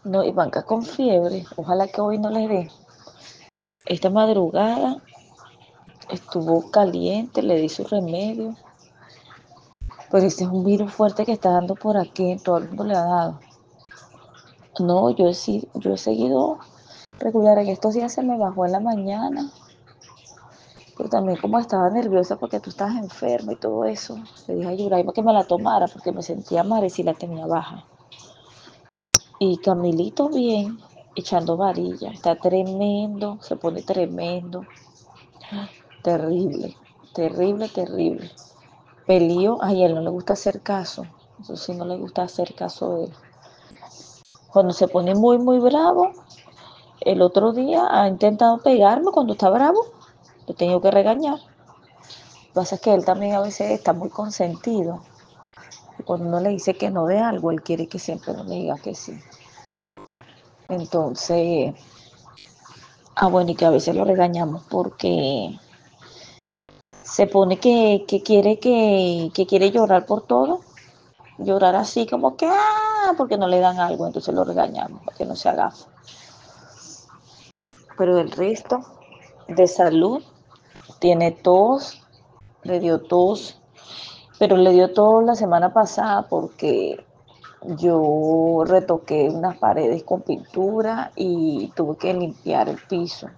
No, y Banca con fiebre. Ojalá que hoy no le dé. Esta madrugada estuvo caliente, le di su remedio. Pero ese es un virus fuerte que está dando por aquí, todo el mundo le ha dado. No, yo he seguido regular. En estos días se me bajó en la mañana, pero también como estaba nerviosa porque tú estás enfermo y todo eso, le dije a Yuraima que me la tomara porque me sentía mal y si la tenía baja. Y Camilito bien, echando varilla, está tremendo, se pone tremendo, terrible, terrible, terrible. Pelío, ay, a él no le gusta hacer caso, eso sí, no le gusta hacer caso de él. Cuando se pone muy, muy bravo, el otro día ha intentado pegarme cuando está bravo, lo he tenido que regañar. Lo que pasa es que él también a veces está muy consentido. Y cuando uno le dice que no de algo, él quiere que siempre uno le diga que sí. Entonces, bueno, y que a veces lo regañamos porque se pone que quiere llorar por todo, llorar así como que, porque no le dan algo, entonces lo regañamos para que no se haga. Pero el resto de salud, tiene tos, le dio tos, pero le dio tos la semana pasada porque yo retoqué unas paredes con pintura y tuve que limpiar el piso.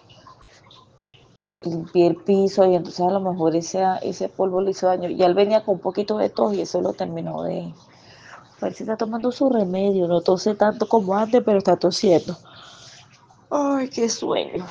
Limpié el piso y entonces a lo mejor ese polvo le hizo daño. Ya él venía con un poquito de tos y eso lo terminó de... A ver si está tomando su remedio, no tose tanto como antes, pero está tosiendo. Ay, qué sueño.